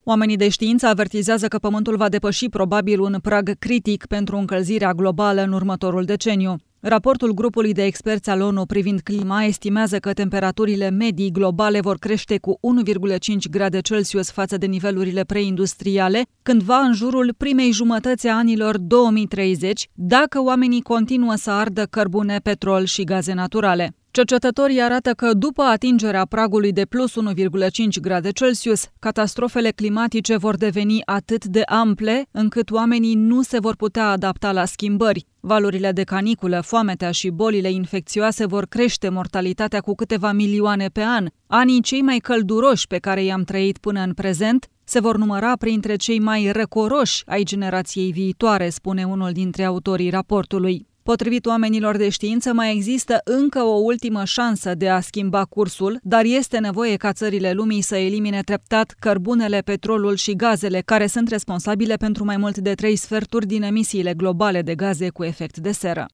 Oamenii de știință avertizează că Pământul va depăși probabil un prag critic pentru încălzirea globală în următorul deceniu. Raportul grupului de experți al ONU privind clima estimează că temperaturile medii globale vor crește cu 1,5 grade Celsius față de nivelurile preindustriale, cândva în jurul primei jumătăți a anilor 2030, dacă oamenii continuă să ardă cărbune, petrol și gaze naturale. Cercetătorii arată că după atingerea pragului de plus 1,5 grade Celsius, catastrofele climatice vor deveni atât de ample încât oamenii nu se vor putea adapta la schimbări. Valurile de caniculă, foametea și bolile infecțioase vor crește mortalitatea cu câteva milioane pe an. Anii cei mai călduroși pe care i-am trăit până în prezent se vor număra printre cei mai răcoroși ai generației viitoare, spune unul dintre autorii raportului. Potrivit oamenilor de știință, mai există încă o ultimă șansă de a schimba cursul, dar este nevoie ca țările lumii să elimine treptat cărbunele, petrolul și gazele, care sunt responsabile pentru mai mult de 3/4 din emisiile globale de gaze cu efect de seră.